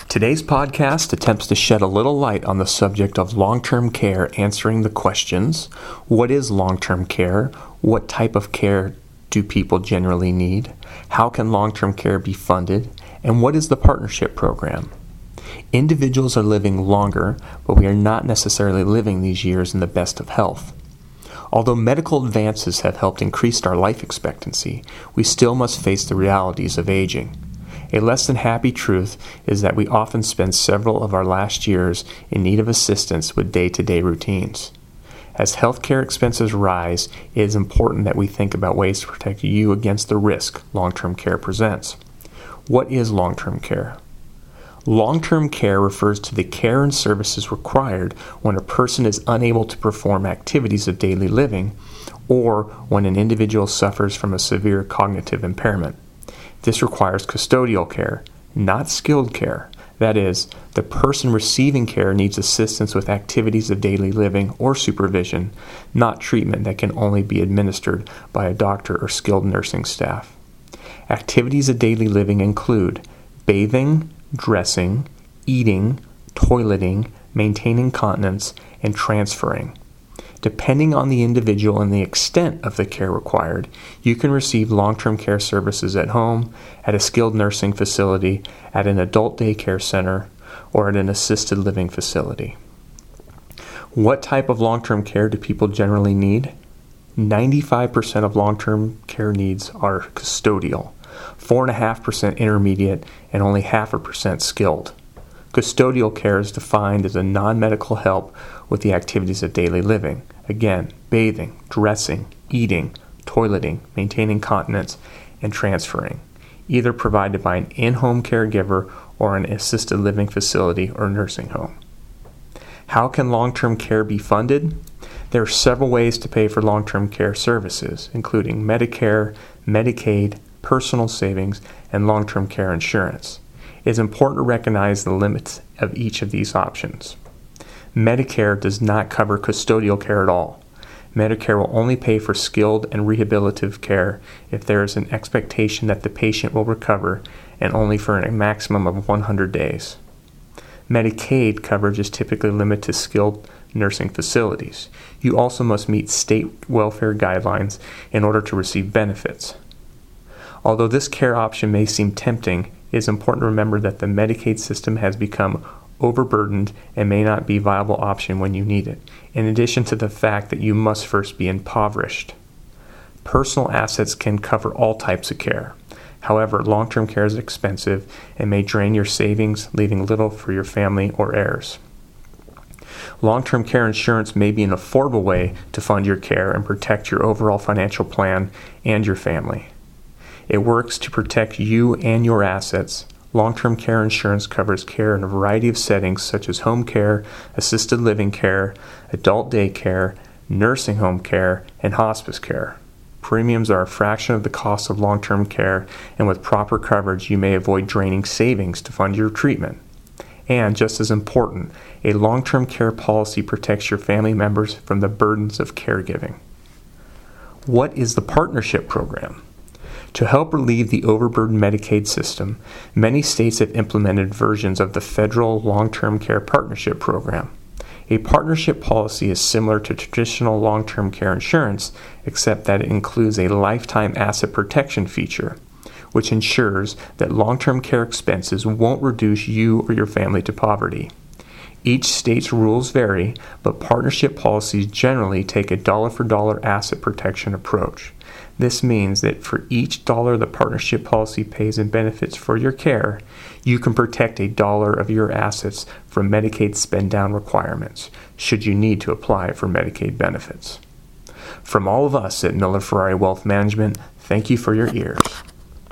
Today's podcast attempts to shed a little light on the subject of long-term care, answering the questions: what is long-term care? What type of care do people generally need? How can long-term care be funded? And what is the partnership program? Individuals are living longer, but we are not necessarily living these years in the best of health. Although medical advances have helped increase our life expectancy, we still must face the realities of aging. A less than happy truth is that we often spend several of our last years in need of assistance with day-to-day routines. As healthcare expenses rise, it is important that we think about ways to protect you against the risk long-term care presents. What is long-term care? Long-term care refers to the care and services required when a person is unable to perform activities of daily living or when an individual suffers from a severe cognitive impairment. This requires custodial care, not skilled care. That is, the person receiving care needs assistance with activities of daily living or supervision, not treatment that can only be administered by a doctor or skilled nursing staff. Activities of daily living include bathing, dressing, eating, toileting, maintaining continence, and transferring. Depending on the individual and the extent of the care required, you can receive long-term care services at home, at a skilled nursing facility, at an adult daycare center, or at an assisted living facility. What type of long-term care do people generally need? 95% of long-term care needs are custodial, 4.5% intermediate, and only 0.5% skilled. Custodial care is defined as a non-medical help with the activities of daily living. Again, bathing, dressing, eating, toileting, maintaining continence, and transferring, either provided by an in-home caregiver or an assisted living facility or nursing home. How can long-term care be funded? There are several ways to pay for long-term care services, including Medicare, Medicaid, personal savings, and long-term care insurance. It is important to recognize the limits of each of these options. Medicare does not cover custodial care at all. Medicare will only pay for skilled and rehabilitative care if there is an expectation that the patient will recover, and only for a maximum of 100 days. Medicaid coverage is typically limited to skilled nursing facilities. You also must meet state welfare guidelines in order to receive benefits. Although this care option may seem tempting, it is important to remember that the Medicaid system has become overburdened and may not be a viable option when you need it, in addition to the fact that you must first be impoverished. Personal assets can cover all types of care. However, long-term care is expensive and may drain your savings, leaving little for your family or heirs. Long-term care insurance may be an affordable way to fund your care and protect your overall financial plan and your family. It works to protect you and your assets. Long-term care insurance covers care in a variety of settings such as home care, assisted living care, adult daycare, nursing home care, and hospice care. Premiums are a fraction of the cost of long-term care, and with proper coverage, you may avoid draining savings to fund your treatment. And just as important, a long-term care policy protects your family members from the burdens of caregiving. What is the partnership program? To help relieve the overburdened Medicaid system, many states have implemented versions of the federal long-term care partnership program. A partnership policy is similar to traditional long-term care insurance, except that it includes a lifetime asset protection feature, which ensures that long-term care expenses won't reduce you or your family to poverty. Each state's rules vary, but partnership policies generally take a dollar-for-dollar asset protection approach. This means that for each dollar the partnership policy pays in benefits for your care, you can protect $1 of your assets from Medicaid spend-down requirements, should you need to apply for Medicaid benefits. From all of us at Miller Ferrari Wealth Management, thank you for your ears.